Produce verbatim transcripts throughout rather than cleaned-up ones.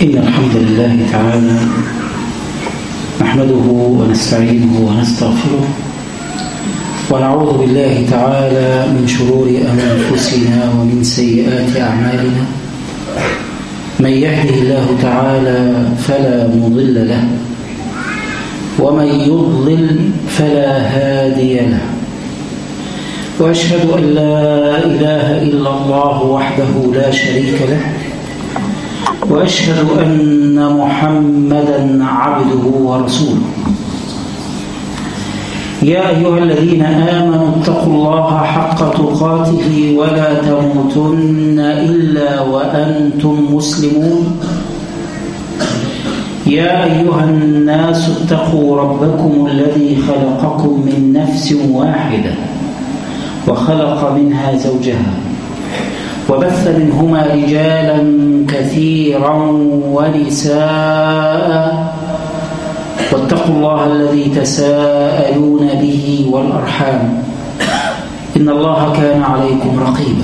إن الحمد لله تعالى نحمده ونستعينه ونستغفره ونعوذ بالله تعالى من شرور أنفسنا ومن سيئات أعمالنا. من يهده الله تعالى فلا مضل له ومن يضلل فلا هادي له، وأشهد أن لا إله إلا الله وحده لا شريك له، وأشهد أن محمدًا عبده ورسوله. يا أيها الذين آمنوا اتقوا الله حق تقاته ولا تموتن إلا وأنتم مسلمون. يا أيها الناس اتقوا ربكم الذي خلقكم من نفس واحدة وخلق منها زوجها وبث منهما رجالا كثيرا ونساء، واتقوا الله الذي تساءلون به والأرحام إن الله كان عليكم رقيبا.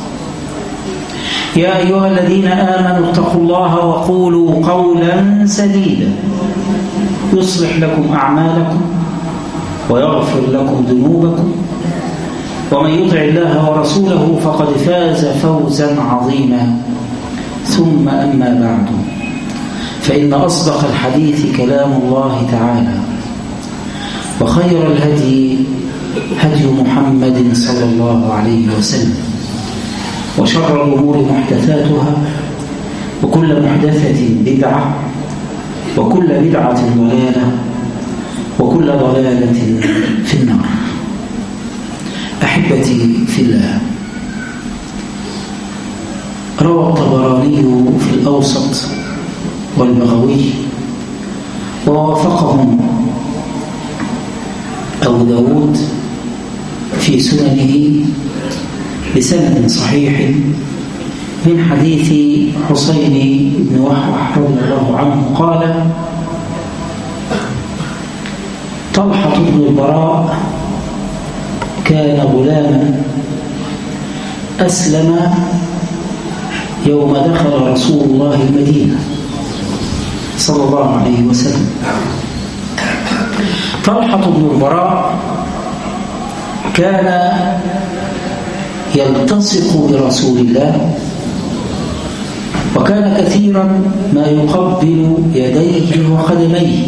يا أيها الذين آمنوا اتقوا الله وقولوا قولا سديدا يصلح لكم أعمالكم ويغفر لكم ذنوبكم، ومن يطع الله ورسوله فقد فاز فوزا عظيما. ثم أما بعد، فإن أصدق الحديث كلام الله تعالى، وخير الهدي هدي محمد صلى الله عليه وسلم، وشر الأمور محدثاتها، وكل محدثة بدعة، وكل بدعة ضلالة، وكل ضلالة في النار. أحبتي في الله، روى الطبراني في الأوسط والبغوي ووافقهم أبو داود في سننه بسند صحيح من حديث حسين بن وحوح رضي الله عنه قال: طلحة بن البراء كان غلاما أسلم يوم دخل رسول الله المدينة صلى الله عليه وسلم. طلحة بن البراء كان يلتصق برسول الله، وكان كثيرا ما يقبل يديه وقدميه،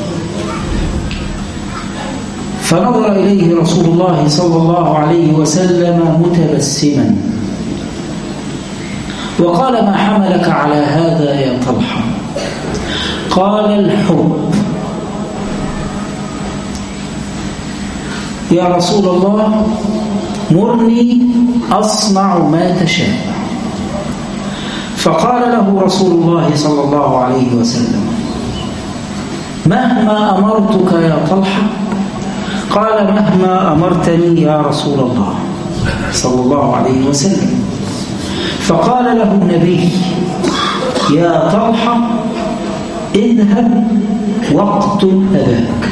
فنظر إليه رسول الله صلى الله عليه وسلم متبسما وقال: ما حملك على هذا يا طلحة؟ قال: الحب. يا رسول الله، مرني أصنع ما تشاء. فقال له رسول الله صلى الله عليه وسلم: مهما أمرتك يا طلحة؟ قال: مهما أمرتني يا رسول الله صلى الله عليه وسلم. فقال له النبي: يا طلحة، اذهب واقتل أباك.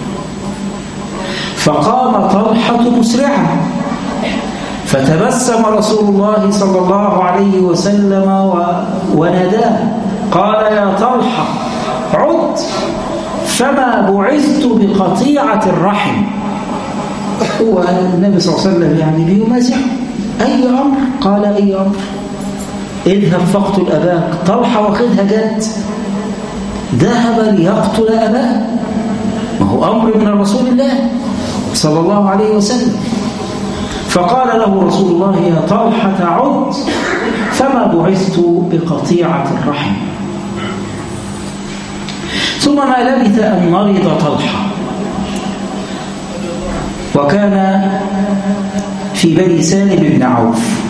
فقام طلحة مسرعا، فتبسم رسول الله صلى الله عليه وسلم وناداه قال: يا طلحة، عد، فما بعثت بقطيعة الرحم. هو النبي صلى الله عليه وسلم يعني بيمازحه: أي أمر؟ قال: أي أمر؟ اذهب فاقتل أباك. طلحة واخدها جد، ذهب ليقتل أباه، ما هو أمر من رسول الله صلى الله عليه وسلم. فقال له رسول الله: يا طلحة، عد، فما بعثت بقطيعة الرحم. ثم ما لبث أن مرض طلحة، وكان في بني سالم بن عوف،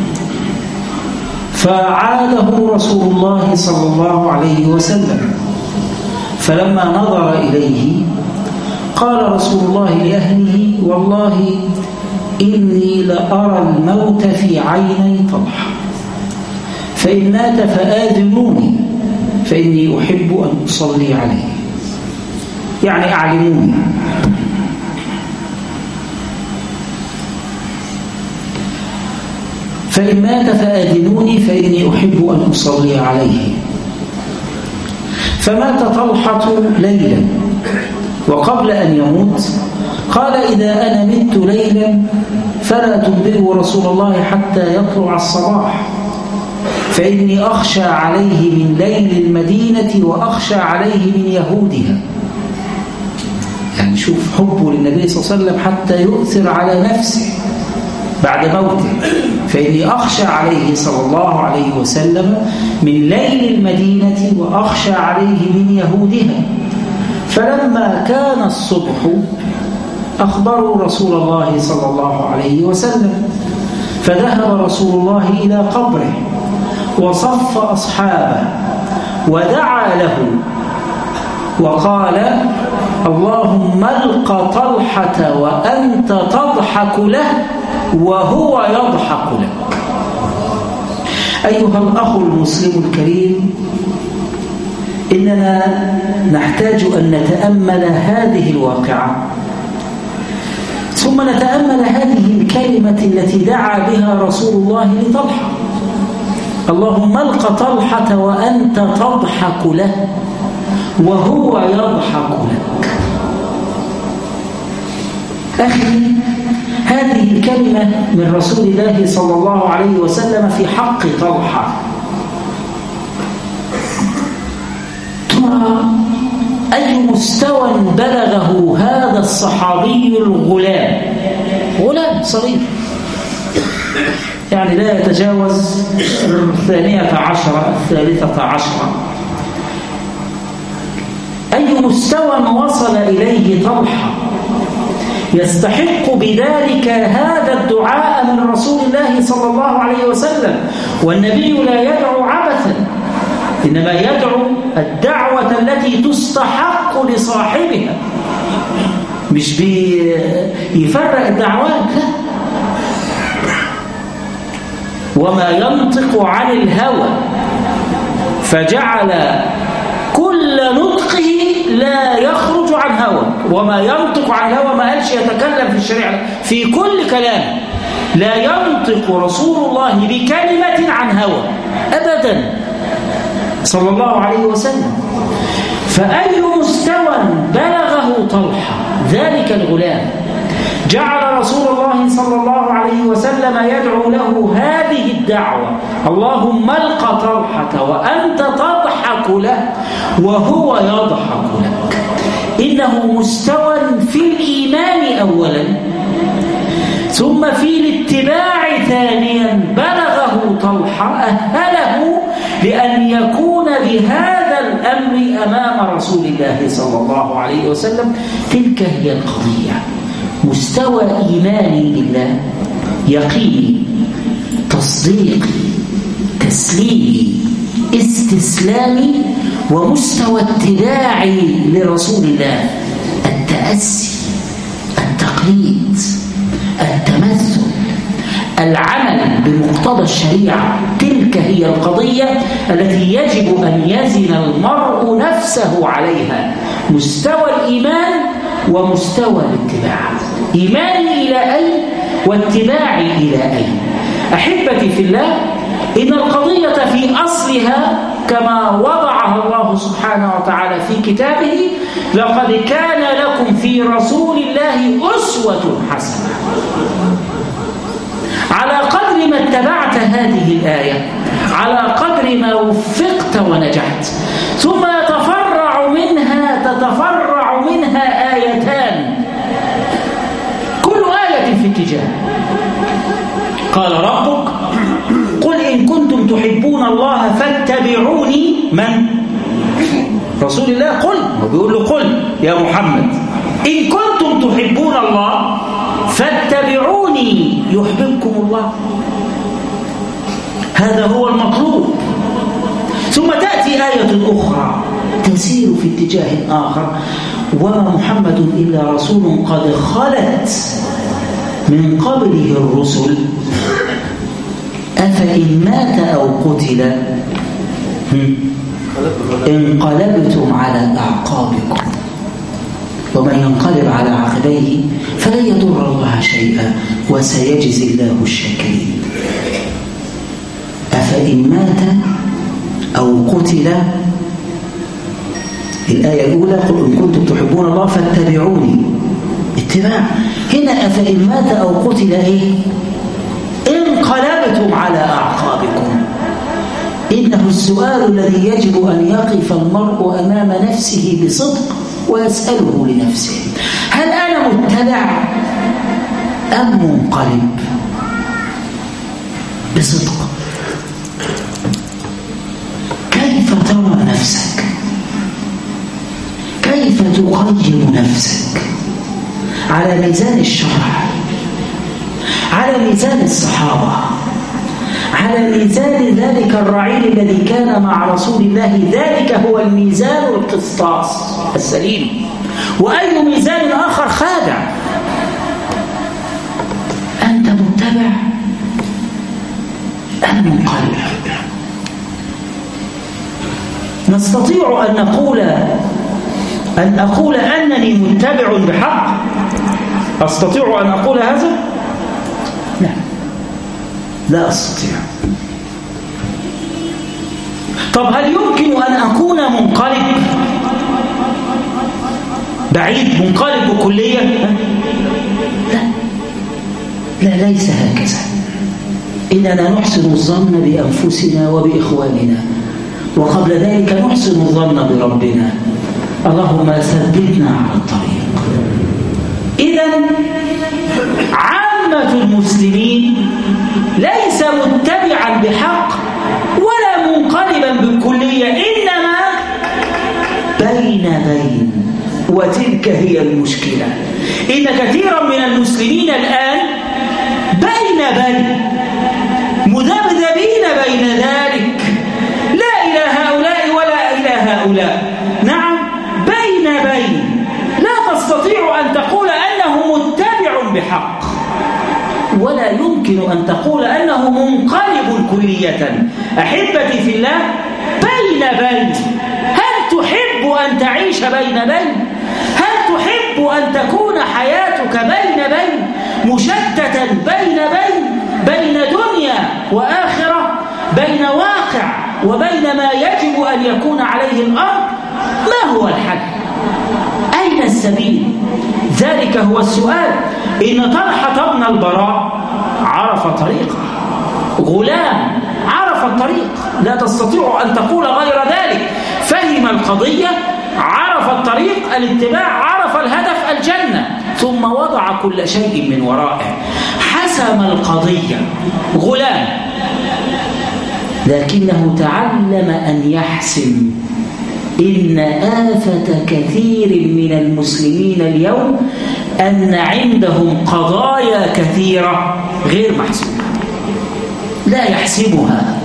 فعاده رسول الله صلى الله عليه وسلم. فلما نظر إليه قال رسول الله لأهله: والله إني لأرى الموت في عيني طلحة، فإن مات فآذنوني، فإني أحب أن أصلي عليه، يعني أعلموني. فإن مات فآذنوني فإني أحب أن أصلي عليه. فمات طلحة ليلا، وقبل أن يموت قال: إذا أنا مت ليلا فلا تنبئوا رسول الله حتى يطلع الصباح، فإني أخشى عليه من ليل المدينة وأخشى عليه من يهودها. يعني شوف حبه للنبي صلى الله عليه وسلم حتى يؤثر على نفسه بعد موته. فإني أخشى عليه صلى الله عليه وسلم من ليل المدينة وأخشى عليه من يهودها. فلما كان الصبح أخبروا رسول الله صلى الله عليه وسلم، فذهب رسول الله إلى قبره وصف أصحابه ودعا له وقال: اللهم الق طلحة وأنت تضحك له وهو يضحك لك. أيها الأخ المسلم الكريم، إننا نحتاج أن نتأمل هذه الواقعة، ثم نتأمل هذه الكلمة التي دعا بها رسول الله لطلحة: اللهم الق طلحة وأنت تضحك له وهو يضحك لك. أخي، هذه الكلمة من رسول الله صلى الله عليه وسلم في حق طلحة. ترى أي مستوى بلغه هذا الصحابي الغلام، غلام صغير يعني لا يتجاوز الثانية عشرة الثالثة عشرة. أي مستوى وصل إليه طلحة يستحق بذلك هذا الدعاء من رسول الله صلى الله عليه وسلم. والنبي لا يدعو عبثا، إنما يدعو الدعوة التي تستحق لصاحبها، مش بيفرق الدعوات، لا. وما ينطق عن الهوى، فجعل كل نطقه لا يخرج عن هوى. وما ينطق عن الهوى ما قالش يتكلم في الشريعة، في كل كلام لا ينطق رسول الله بكلمة عن هوى أبدا صلى الله عليه وسلم. فأي مستوى بلغه طلحة ذلك الغلام جعل رسول الله صلى الله عليه وسلم يدعو له هذه الدعوة: اللهم الق طلحة وأنت تضحك له وهو يضحك لك. إنه مستوى في الإيمان أولا، ثم في الاتباع ثانيا بلغه طلحة أهله لأن يكون بهذا الأمر أمام رسول الله صلى الله عليه وسلم. تلك هي القضية: مستوى إيماني بالله، يقيني، تصديقي، تسليمي، استسلامي، ومستوى اتباعي لرسول الله، التأسي، التقليد، التمثل، العمل بمقتضى الشريعة. تلك هي القضية التي يجب أن يزن المرء نفسه عليها: مستوى الإيمان ومستوى الاتباع. إيماني إلى أين واتباعي إلى أين؟ أحبتي في الله، إن القضية في أصلها كما وضعها الله سبحانه وتعالى في كتابه: لقد كان لكم في رسول الله أسوة حسنة. على قدر ما اتبعت هذه الآية، على قدر ما وفقت ونجحت. ثم يتفرع منها تتفرع منها آيتان، كل آية في اتجاه. قال ربك: قل إن كنتم تحبون الله فاتبعوني. من؟ رسول الله. قل، وبيقول له: قل يا محمد إن كنتم تحبون الله فاتبعوني يحببكم الله. هذا هو المطلوب. ثم تأتي آية أخرى تسير في اتجاه آخر: وما محمد إلا رسول قد خلت من قبله الرسل أفإن مات أو قتل انقلبتم على أعقابكم ومن ينقلب على عقبيه فلن يضر الله شيئا وسيجزي الله الشاكرين. أفإن مات أو قتل الآية الأولى قل إن كنتم تحبون الله فاتبعوني، اتباع. هنا أفإن مات أو قتل إيه؟ انقلبتم على أعقابكم. إنه السؤال الذي يجب أن يقف المرء أمام نفسه بصدق ويسأله لنفسه: هل أنا متبع أم منقلب؟ بصدق. كيف ترى نفسك؟ كيف تقيم نفسك؟ على ميزان الشرع، على ميزان الصحابة، على ميزان ذلك الرعيل الذي كان مع رسول الله. ذلك هو الميزان القسطاس السليم، وأي ميزان آخر خادع. أنت متبع أم منقلب؟ نستطيع أن نقول أن أقول أنني متبع بحق؟ أستطيع أن أقول هذا؟ لا، لا أستطيع. طب هل يمكن أن أكون منقلب بعيد، منقلب بكلية؟ لا، لا، ليس هكذا. إننا نحسن الظن بأنفسنا وبإخواننا، وقبل ذلك نحسن الظن بربنا. اللهم ثبتنا على الطريق. إذن عامة المسلمين ليس متبعا بحق ولا منقلبا بالكلية، إنما بين بين. وتلك هي المشكلة، إن كثيرا من المسلمين الآن بين بين، مذبذبين بين ذلك، لا إلى هؤلاء ولا إلى هؤلاء. نعم، بين بين، لا تستطيع أن تقول أنه متبع بحق، ولا يمكن أن تقول أنه منقلب كلية. أحبتي في الله، بين بين. هل تحب أن تعيش بين بين؟ هل تحب أن تكون حياتك بين بين، مشتتا بين بين، بين دنيا وآخرة، بين واقع وبين ما يجب أن يكون عليه الأرض؟ ما هو الحل؟ أين السبيل؟ ذلك هو السؤال. إن طلحة بن البراء عرف طريقه، غلام عرف الطريق، لا تستطيع أن تقول غير ذلك. فهم القضية، عرف الطريق، الاتباع، عرف الهدف، الجنة، ثم وضع كل شيء من ورائه، حسم القضية. غلام، لكنه تعلم أن يحسم. إن آفة كثير من المسلمين اليوم أن عندهم قضايا كثيرة غير محسومة، لا يحسمها،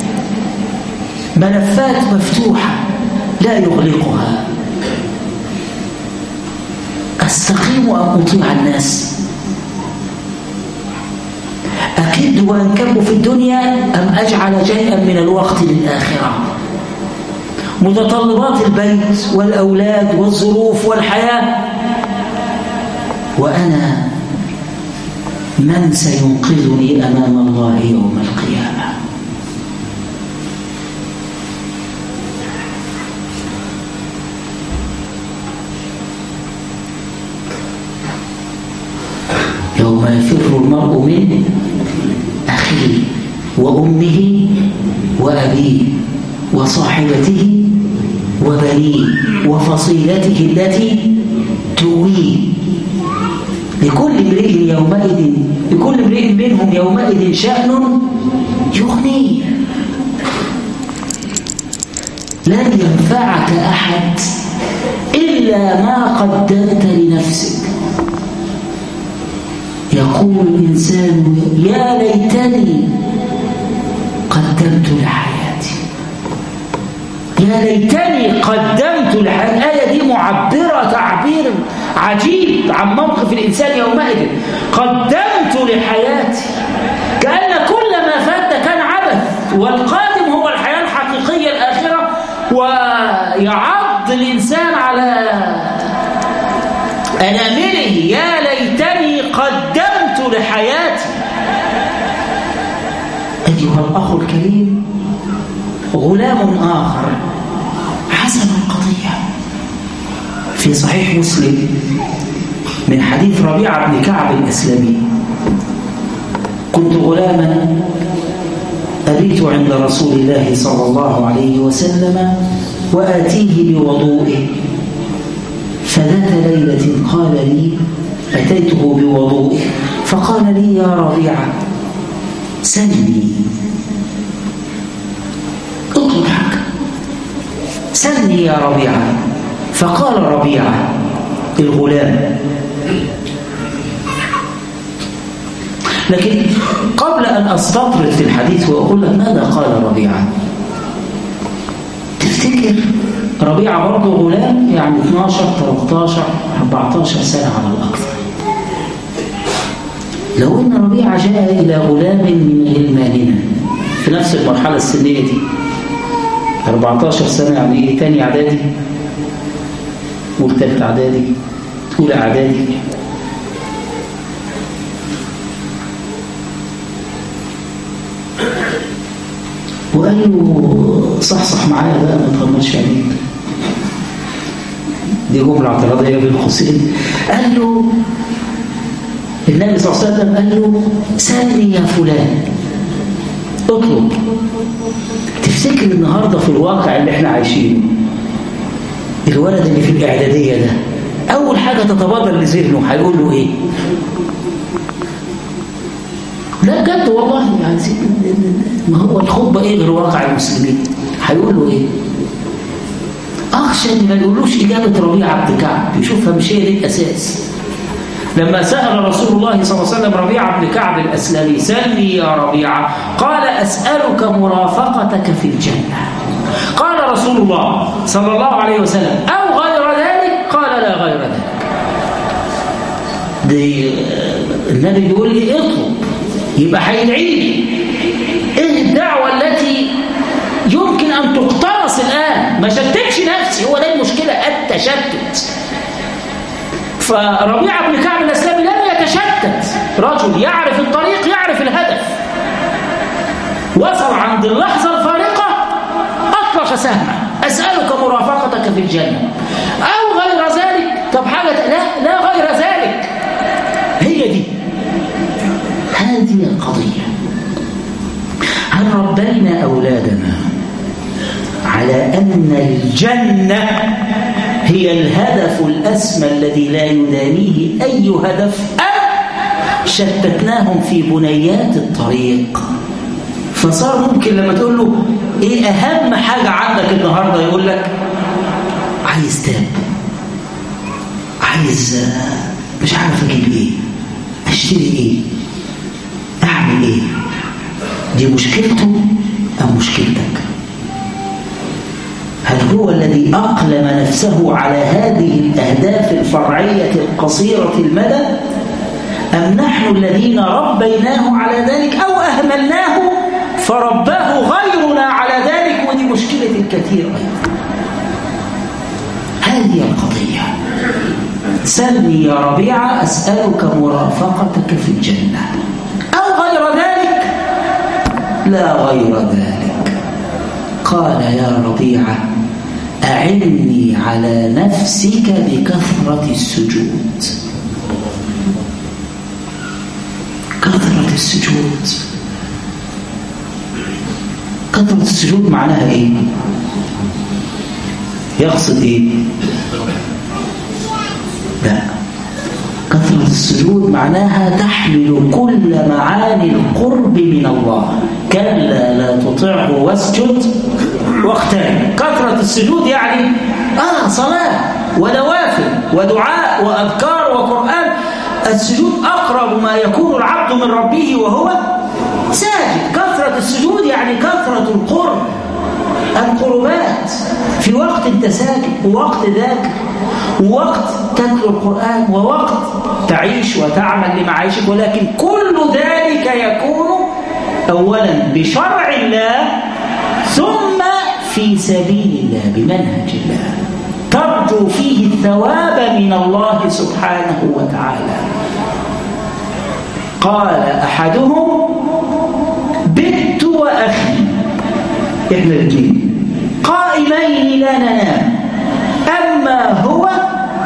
ملفات مفتوحة لا يغلقها. أستقيم أم أطيع الناس؟ أكد وأنكب في الدنيا أم أجعل شيئا من الوقت للآخرة؟ متطلبات البيت والأولاد والظروف والحياة، وأنا من سينقذني أمام الله يوم القيامة؟ يوم يفر المرء من أخيه وأمه وأبيه وصاحبته وبنيه وفصيلته التي تؤويه، لكل امرئ يومئذ لكل امرئ منهم يومئذ شأن يغنيه. لن ينفعك أحد إلا ما قدمت لنفسك. يقول الإنسان: يا ليتني قدمت لحياتي، يا ليتني قدمت لحياتي. الآية دي معبرة تعبير عجيب عن موقف الإنسان يومئذ. قدمت لحياتي، كأن كل ما فات كان عبث، والقادم هو الحياة الحقيقية الآخرة. ويعض الإنسان على أنامله: يا ليتني قدمت لحياتي. أيها الأخ الكريم، غلام آخر حسم القضية، في صحيح مسلم من حديث ربيعة بن كعب الأسلمي: كنت غلاما أبيت عند رسول الله صلى الله عليه وسلم وآتيه بوضوئه، فذات ليلة قال لي أتيته بوضوئه فقال لي: يا ربيعة سلني، اطلب حاجة، سلني يا ربيعة. فقال ربيعة الغلام، لكن قبل أن أستطرد في الحديث وأقول لك ماذا قال ربيعة، تفتكر ربيعة برضه غلام، يعني اثناشر ثلاثة عشر أربعة عشر سنة على الأكثر. لو أن ربيعة جاء إلى غلام من غلماننا في نفس المرحلة السنية دي، أربعة عشر سنة، يعني إيه، تاني إعدادي وثالث إعدادي أولى إعدادي، وقال له صحصح معايا بقى ما تغمضش عينيك، دي جملة اعتراضية بين قوسين. قال له النبي صلى الله عليه وسلم قال له سلني يا فلان، اطلب. تفتكر النهارده في الواقع اللي احنا عايشينه الولد اللي في الإعدادية ده أول حاجة تتبادر لذهنه هيقول له إيه؟ لا بجد والله، يعني ما هو الخطبة إيه غير واقع المسلمين؟ هيقول له إيه؟ أخشى إن ما يقولوش إجابة ربيعة بن كعب، يشوفها مش هي دي الأساس. لما سأل رسول الله صلى الله عليه وسلم ربيعة بن كعب الأسلمي: سلني يا ربيعة، قال: أسألك مرافقتك في الجنة. قال رسول الله صلى الله عليه وسلم: أو غير ذلك؟ قال: لا غير ذلك. دي النبي بيقول لي اطلب، يبقى هيدعي لي. ايه الدعوة التي يمكن أن تقترص الآن؟ ما شتتش نفسي، هو ده المشكلة، التشتت. فربيعة بن كعب الأسلمي لم يتشتت، رجل يعرف الطريق، يعرف الهدف. وصل عند اللحظة الفارقة أطلق سهمه: أسألك مرافقتك في الجنة، أو غير ذلك. طب حاجة لا لا غير ذلك، هي دي، هذه القضية. هل ربينا أولادنا على أن الجنة هي الهدف الأسمى الذي لا يدانيه أي هدف، أم شتتناهم في بنيات الطريق؟ فصار ممكن لما تقول له إيه أهم حاجة عندك النهاردة، يقول لك عايز تاب، عايز مش عارف أجيب إيه، أشتري إيه، أعمل إيه. دي مشكلته أم مشكلتك؟ هل هو الذي أقلم نفسه على هذه الأهداف الفرعية القصيرة المدى، أم نحن الذين ربيناه على ذلك أو أهملناه فرباه غيرنا على ذلك؟ ودي مشكلة الكثير أيضا. هذه القضية. سلني يا ربيعة، أسألك مرافقتك في الجنة، أو غير ذلك؟ لا غير ذلك. قال: يا ربيعة أعني على نفسك بكثرة السجود. كثرة السجود، كثرة السجود معناها إيه؟ يقصد إيه؟ لا، كثرة السجود معناها تحمل كل معاني القرب من الله. كلا لا تطعه واسجد واقترب. كثرة السجود يعني آه صلاة ونوافل ودعاء وأذكار وقرآن. السجود أقرب ما يكون العبد من ربه وهو ساجد. كثرة السجود يعني كثرة القرب، القربات في وقت انت ساجد، ووقت ذاكر، ووقت تتلو القرآن، ووقت تعيش وتعمل لمعايشك. ولكن كل ذلك يكون أولا بشرع الله، ثم في سبيل الله بمنهج الله، ترجو فيه الثواب من الله سبحانه وتعالى. قال أحدهم: بت وأخي، إحنا الاثنين قائمين لا ننام، أما هو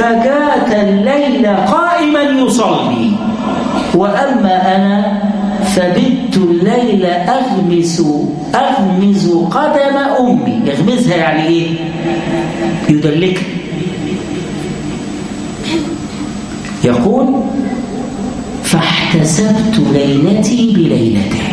فكات الليل قائما يصلي، وأما أنا فبت الليل أغمس أغمز قدم أمي. يغمزها يعني إيه؟ يدلكها. يقول فاحتسبت ليلتي بليلته،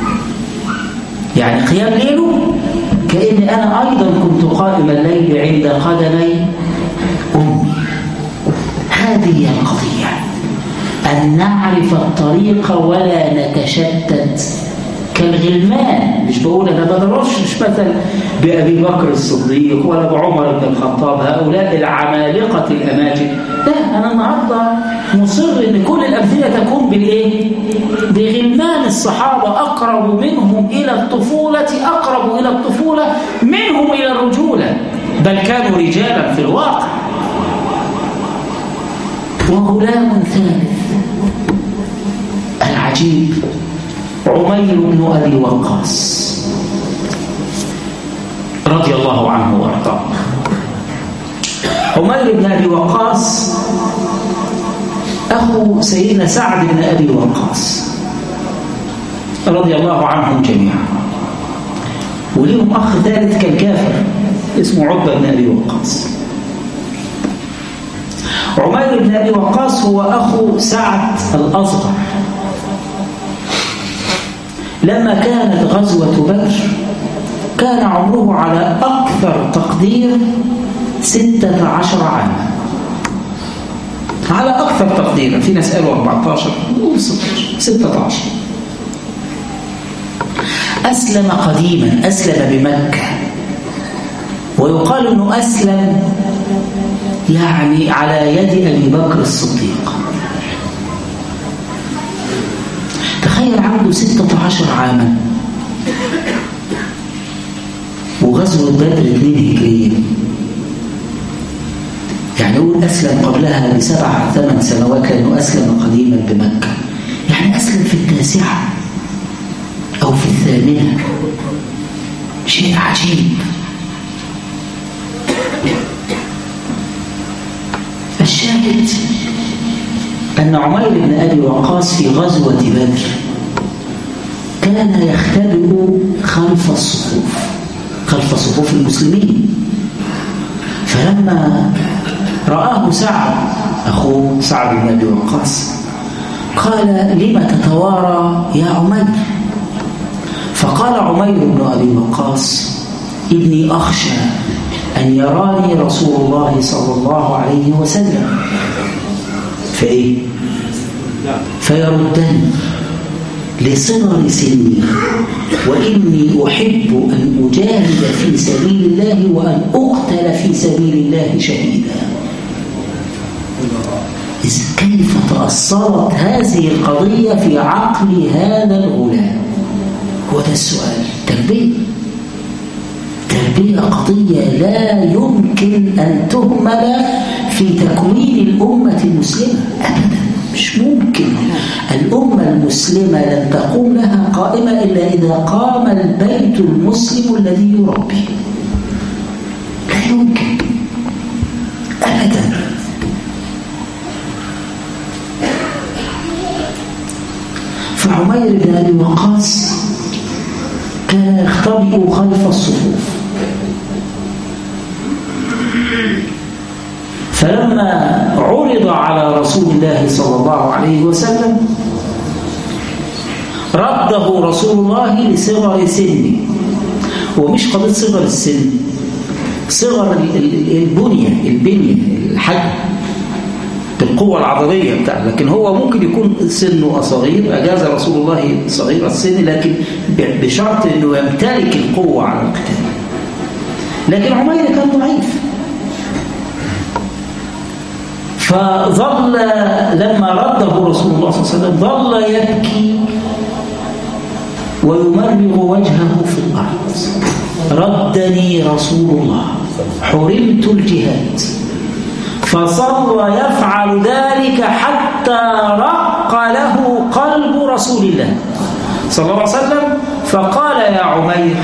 يعني قيام ليله كأن أنا أيضا كنت قائم الليل عند قدمي أمي. هذه هي القضية، أن نعرف الطريق ولا نتشتت كالغلمان. مش بقول أنا بدرش مش مثل بأبي بكر الصديق ولا بعمر بن الخطاب، هؤلاء العمالقة الأماجد. لا، أنا النهاردة مصر أن كل الأمثلة تكون بالإيه؟ بغلمان الصحابة، أقرب منهم إلى الطفولة، أقرب إلى الطفولة منهم إلى الرجولة، بل كانوا رجالا في الواقع. وغلام ثالث العجيب عمير بن أبي وقاص رضي الله عنه وارضاه. عمير بن أبي وقاص أخو سيدنا سعد بن أبي وقاص رضي الله عنهم جميعا، وليهم أخ ثالث كالكافر اسمه عتبة بن أبي وقاص. عمير بن أبي وقاص هو أخو سعد الأصغر. لما كانت غزوة بدر كان عمره على أكثر تقدير ستة عشر عاما، على أكثر تقدير، في ناس قالوا أربعة عشر ستة عشر. أسلم قديما، أسلم بمكة، ويقال أنه أسلم يعني على يد أبي بكر الصديق. تخيل عنده ستة عشر عاما وغزوة بدر اثنين هجرية، يعني يقول أسلم قبلها بسبع ثمان سنوات، لأنه أسلم قديما بمكة، يعني أسلم في التاسعة أو في الثامنة. شيء عجيب. الشاهد أن عمير بن أبي وقاص في غزوة بدر كان يختبئ خلف الصفوف، خلف صفوف المسلمين. فلما رآه سعد أخوه سعد بن أبي وقاص قال لما تتوارى يا عمير؟ فقال عمير بن أبي وقاص إني أخشى أن يراني رسول الله صلى الله عليه وسلم فإيه؟ فيردني لصغر سني، وإني أحب أن أجاهد في سبيل الله وأن أقتل في سبيل الله شهيدا. كيف تأثرت هذه القضية في عقل هذا الغلام؟ هو ده السؤال. تربية تربية قضية لا يمكن أن تهمل في تكوين الأمة المسلمة أبدا، مش ممكن. الأمة المسلمة لن تقوم لها قائمة إلا إذا قام البيت المسلم الذي يربي. لا يمكن أبدا. فعمير بن أبي وقاص كان يختبئ خلف الصفوف، فلما عرض على رسول الله صلى الله عليه وسلم رده رسول الله لصغر سنه. ومش قضية صغر السن، صغر البنية البنية الحجم القوة العضلية بتاعه، لكن هو ممكن يكون سنه صغير، أجاز رسول الله صغير السن، لكن بشرط أنه يمتلك القوة على القتال. لكن عمير كان ضعيف، فظل لما رده رسول الله صلى الله عليه وسلم ظل يبكي ويمرغ وجهه في الأرض. ردني رسول الله، حرمت الجهاد. فصار يفعل ذلك حتى رق له قلب رسول الله صلى الله عليه وسلم، فقال يا عمير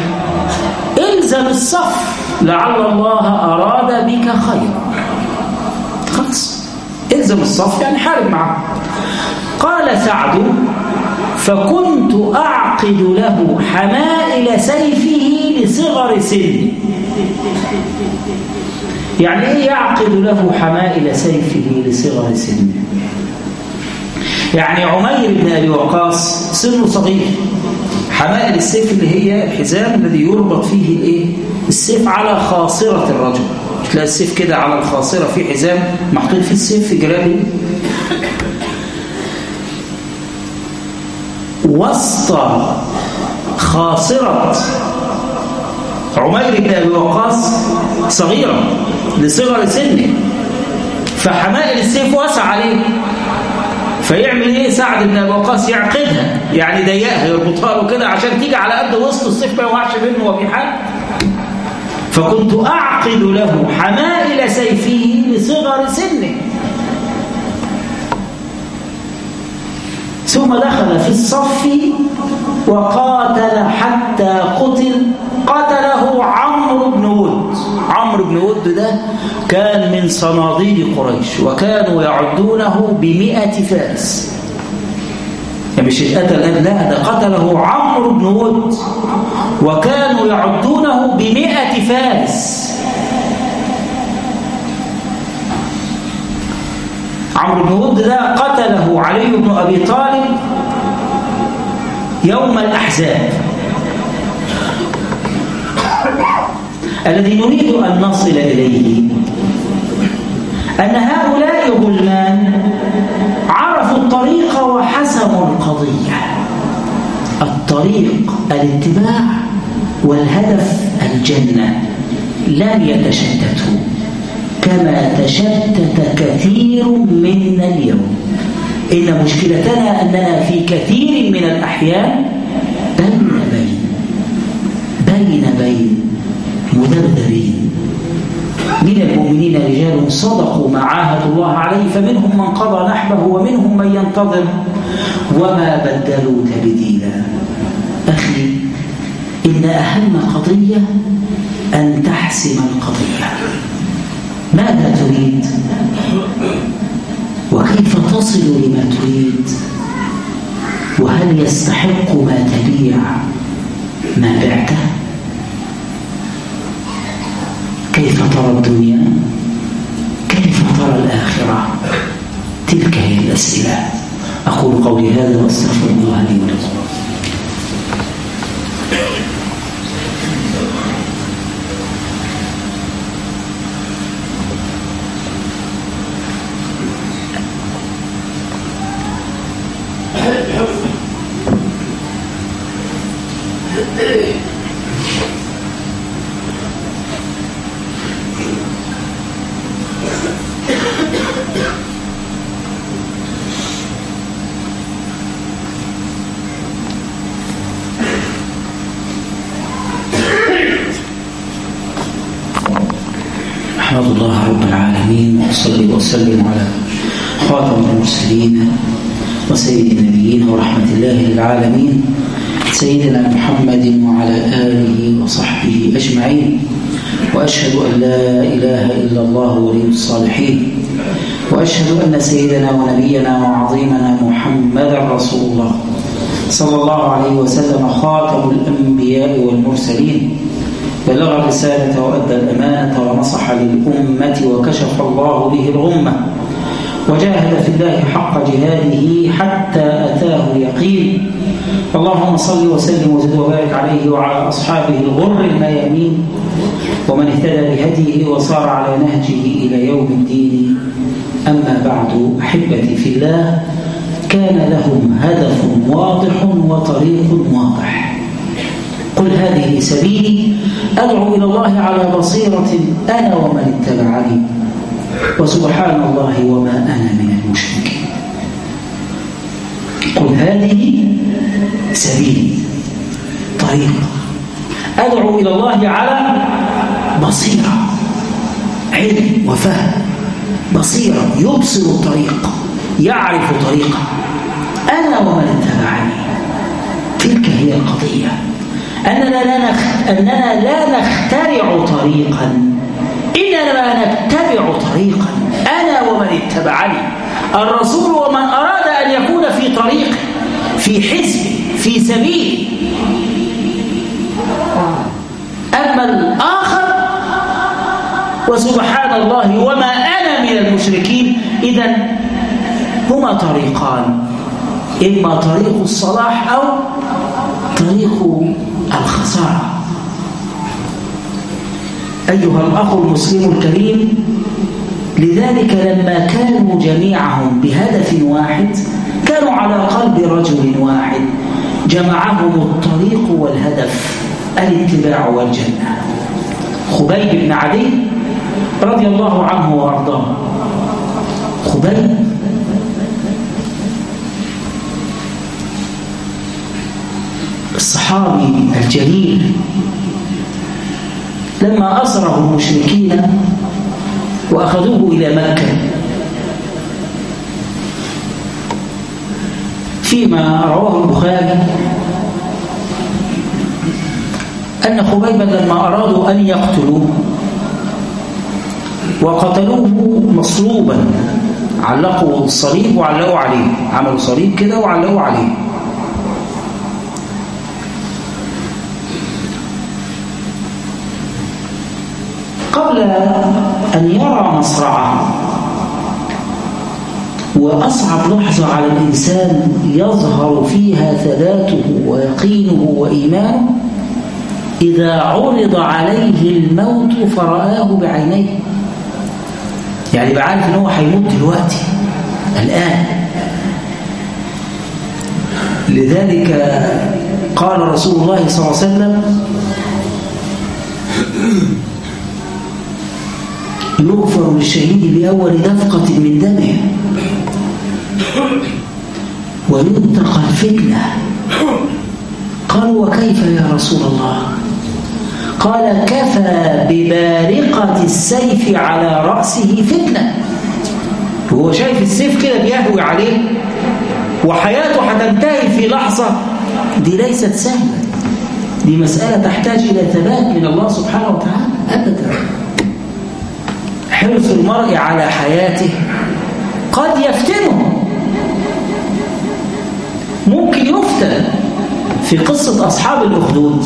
الزم الصف لعل الله أراد بك خيرا. خلاص الزم الصف يعني حارب معه. قال سعد فكنت أعقد له حمائل سيفه لصغر سنه. يعني إيه يعقد له حمائل سيفه لصغر سنه؟ يعني عمير بن أبي وقاص سنه صغير، حمائل السيف اللي هي الحزام الذي يربط فيه الايه السيف على خاصرة الرجل، تلاقي السيف كده على الخاصرة في حزام محطوط فيه السيف في جرابه. وسط خاصرة عمير بن أبي وقاص صغيرة لصغر سنه، فحمائل السيف واسع عليه، فيعمل ايه سعد بن ابي وقاص؟ يعقدها، يعني ضيقها يربطها له كده عشان تيجي على قد وسط السيف ما يوقعش منه وفي حد. فكنت اعقد له حمائل سيفه لصغر سنه. ثم دخل في الصف وقاتل حتى قتل. قتله عمرو بن ود. عمرو بن ود ده كان من صناديد قريش، وكانوا يعدونه بمئة فارس. يعني مش اتقتل، لا ده قتله عمرو بن ود وكانوا يعدونه بمئة فارس. عمرو بن ود ده قتله علي بن أبي طالب يوم الأحزاب. الذي نريد أن نصل إليه أن هؤلاء غلمان عرفوا الطريق وحسموا القضية. الطريق الاتباع والهدف الجنة، لم يتشتتوا كما تشتت كثير منا اليوم. إن مشكلتنا أننا في كثير من الأحيان بين بين بين بين مذبذبين. من المؤمنين رجال صدقوا ما عاهدوا الله عليه، فمنهم من قضى نحبه ومنهم من ينتظر وما بدلوا تبديلا. أخي، إن أهم قضية أن تحسم القضية. ماذا تريد؟ وكيف تصل لما تريد؟ وهل يستحق ما تبيع ما بعته؟ كيف ترى الدنيا؟ كيف ترى الآخرة؟ تلك هي الأسئلة. أقول قولي هذا وأستغفر الله لي ولكم. أحمد الله رب العالمين وأصلي وأسلم على خاتم المرسلين وسيد النبيين ورحمة الله للعالمين سيدنا محمد وعلى آله وصحبه أجمعين. وأشهد أن لا إله إلا الله ولي الصالحين، وأشهد أن سيدنا ونبينا وعظيمنا محمدا رسول الله صلى الله عليه وسلم خاتم الأنبياء والمرسلين، بلغ الرسالة وأدى الأمانة ونصح للأمة وكشف الله به الغمة، وجاهد في الله حق جهاده حتى أتاه اليقين. اللهم صل وسلم وزد وبارك عليه وعلى أصحابه الغر الميامين ومن اهتدى بهديه وصار على نهجه إلى يوم الدين. أما بعد، أحبتي في الله، كان لهم هدف واضح وطريق واضح. قل هذه سبيلي أدعو إلى الله على بصيرة أنا ومن اتبعني وسبحان الله وما أنا من المشركين. قل هذه سبيلي، طريق أدعو إلى الله على بصيرة، علم وفهم، بصيرة يبصر الطريق، يعرف طريقه أنا ومن اتبعني. تلك هي القضية، أننا لا نخ... أننا لا نخترع طريقا، إننا نتبع طريقا أنا ومن اتبعني، الرسول ومن أراد أن يكون في طريقه، في حزبه، في سبيله. أما الآخر وسبحان الله وما أنا من المشركين، إذن هما طريقان، إما طريق الصلاح أو طريق الخسارة. أيها الأخ المسلم الكريم، لذلك لما كانوا جميعهم بهدف واحد، كانوا على قلب رجل واحد، جمعهم الطريق والهدف، الاتباع والجنة. خبيب بن عدي رضي الله عنه وأرضاه. خبيب الصحابي الجليل، لما أسره المشركين وأخذوه إلى مكة، فيما رواه البخاري أن خبيبا لما أرادوا أن يقتلوه وقتلوه مصلوبا، علقوا الصليب وعلقوا عليه، عملوا صليب كده وعلقوا عليه. قبل أن يرى مصرعه، وأصعب لحظة على الإنسان يظهر فيها ثباته ويقينه وإيمانه، إذا عرض عليه الموت فرآه بعينيه، يعني بعرف أنه هيموت دلوقتي الآن. لذلك قال رسول الله صلى الله عليه وسلم: يغفر للشهيد بأول دفقة من دمه وينتقى الفتنة. قالوا: وكيف يا رسول الله؟ قال: كفى ببارقة السيف على رأسه فتنة. هو شايف السيف كده بيهوي عليه وحياته هتنتهي في لحظة، دي ليست سهلة، دي مسألة تحتاج إلى ثبات من الله سبحانه وتعالى. أبدا. حرص المرء على حياته قد يفتنه، ممكن يفتن. في قصة أصحاب الأخدود،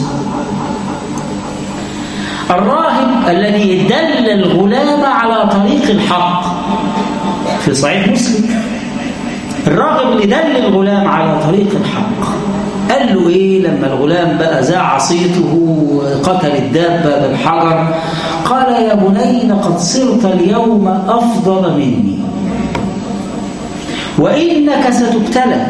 الراهب الذي دل الغلام على طريق الحق في صحيح مسلم، الراغب اللي دل الغلام على طريق الحق، قال له إيه لما الغلام بقى زاع صيته قتل الدابة بالحجر؟ قال: يا بني لقد صرت اليوم أفضل مني، وإنك ستبتلى.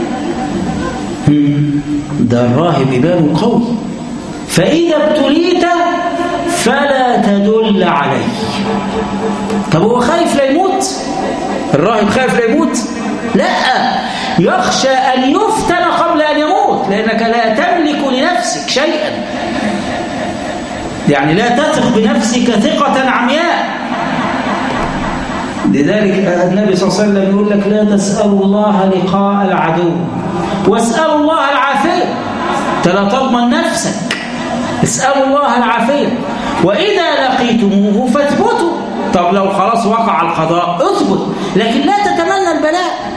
ده الراهب يبان قوي. فإذا ابتليت فلا تدل عليه. طب هو خايف لا يموت؟ الراهب خايف لا يموت؟ لا، يخشى أن يفتن قبل أن يموت، لأنك لا تملك لنفسك شيئا، يعني لا تثق بنفسك ثقة عمياء. لذلك النبي صلى الله عليه وسلم يقول لك: لا تسألوا الله لقاء العدو واسألوا الله العافية. أنت لا تضمن نفسك، اسألوا الله العافية. وإذا لقيتموه فاثبتوا. طب لو خلاص وقع القضاء اثبت، لكن لا تتمنى البلاء.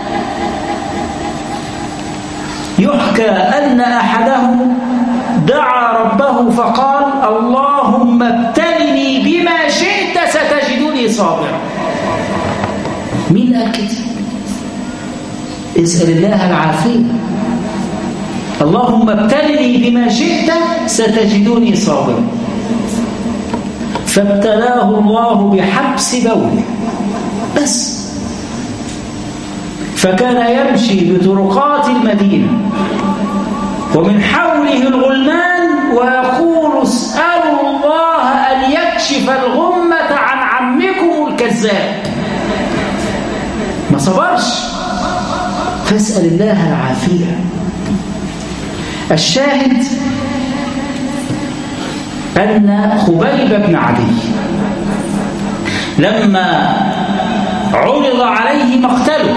يحكى أن أحدهم دعا ربه فقال: اللهم ابتلني بما شئت ستجدني صابرا. مين قال كده؟ اسأل الله العافية. اللهم ابتلني بما شئت ستجدني صابرا. فابتلاه الله بحبس بوله بس، فكان يمشي بطرقات المدينة ومن حوله الغلمان ويقول: اسألوا الله أن يكشف الغمة عن عمكم الكذاب. ما صبرش، فاسأل الله العافية. الشاهد أن خبيب بن عدي لما عرض عليه مقتله،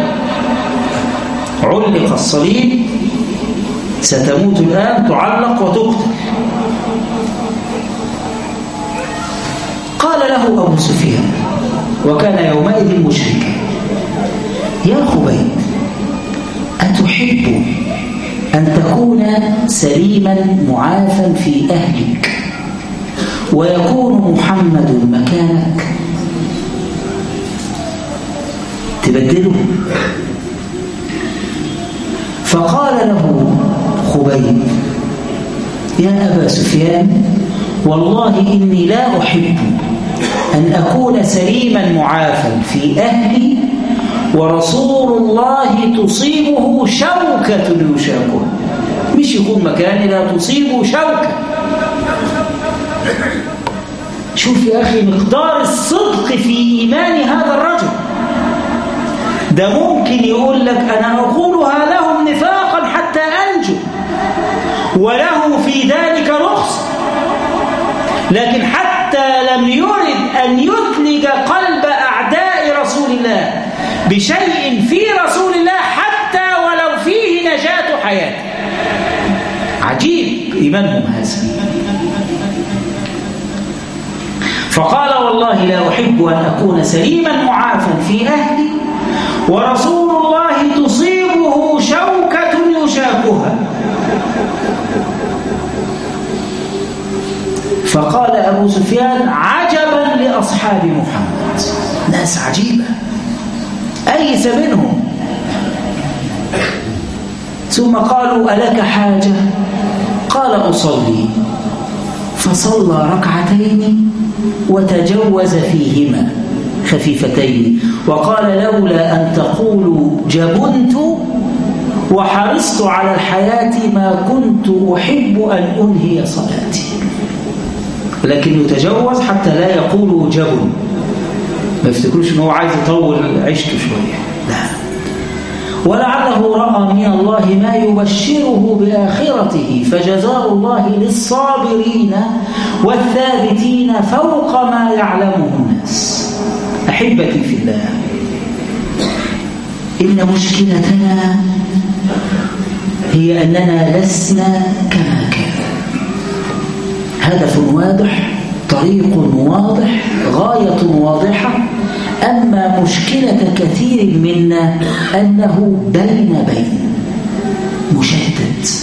علق الصليب، ستموت الآن، تعلق وتقتل. قال له أبو سفيان: وكان يومئذ مشركا. يا خبيب أتحب أن تكون سليما معافا في أهلك ويكون محمد مكانك؟ تبدله؟ فقال له خبيب يا أبا سفيان والله إني لا أحب أن أكون سليما معافا في أهلي ورسول الله تصيبه شوكة يشاكها. مش يكون مكاني لا تصيبه شوكة. شوف يا أخي مقدار الصدق في إيمان هذا الرجل. ده ممكن يقول لك أنا أقولها لهم نفاقا حتى أنجو وله في ذلك رخصة، لكن حتى لم يرد أن يثلج قلب أعداء رسول الله بشيء في رسول الله حتى ولو فيه نجاة حياته. عجيب إيمانهم هذا. فقال والله لا أحب أن أكون سليما معافا في أهلي ورسول الله تصيبه شوكة يشاكها. فقال أبو سفيان عجبا لأصحاب محمد، ناس عجيبة أيس منهم. ثم قالوا ألك حاجة؟ قال أصلي. فصلى ركعتين وتجوز فيهما خفيفتين وقال لولا أن تقولوا جبنت وحرصت على الحياة ما كنت أحب أن أنهي صلاتي. لكنه تجوز حتى لا يقولوا جبن، ما يفتكروش أنه عايز يطول عيشته شوية، لا. ولعله رأى من الله ما يبشره بآخرته فجزاء الله للصابرين والثابتين فوق ما يعلمه الناس. أحبتي في الله، إن مشكلتنا هي أننا لسنا كما كان. هدف واضح، طريق واضح، غاية واضحة. أما مشكلة كثير منا أنه بين بين، مشتت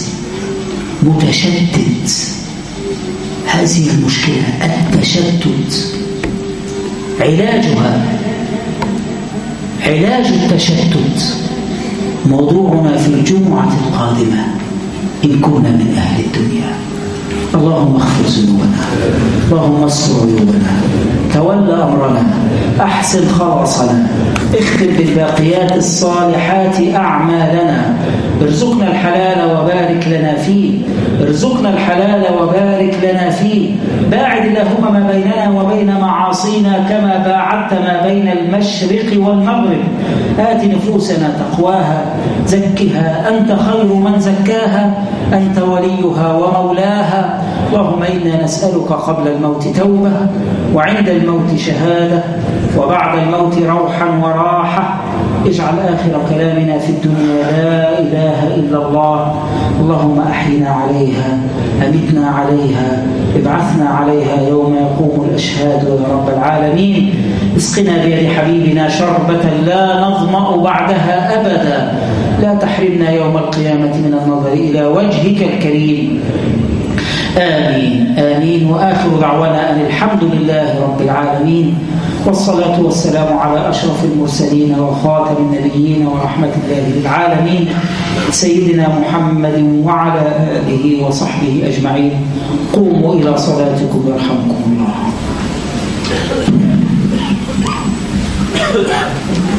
متشتت. هذه المشكلة التشتت. علاجها علاج التشتت موضوعنا في الجمعة القادمة إن كنا من أهل الدنيا. اللهم اغفر ذنوبنا، اللهم استر عيوبنا، تول أمرنا، أحسن خلاصنا، اختم بالباقيات الصالحات أعمالنا، ارزقنا الحلال وبارك لنا فيه، ارزقنا الحلال وبارك لنا فيه، باعد اللهم ما بيننا وبين معاصينا كما باعدت ما بين المشرق والمغرب. آت نفوسنا تقواها، زكها أنت خير من زكاها، أنت وليها ومولاها. اللهم إنا نسألك قبل الموت توبة وعند الموت شهادة وبعد الموت روحا وراحة. اجعل آخر كلامنا في الدنيا لا إله إلا الله. اللهم أحينا عليها، أمتنا عليها، ابعثنا عليها يوم يقوم الأشهاد يا رب العالمين. اسقنا بيد حبيبنا شربة لا نظمأ بعدها أبدا. لا تحرمنا يوم القيامة من النظر إلى وجهك الكريم. آمين آمين. وآخر دعوانا أن الحمد لله رب العالمين، والصلاة والسلام على أشرف المرسلين وخاتم النبيين ورحمة الله للعالمين سيدنا محمد وعلى آله وصحبه أجمعين. قوموا إلى صلاتكم يرحمكم الله.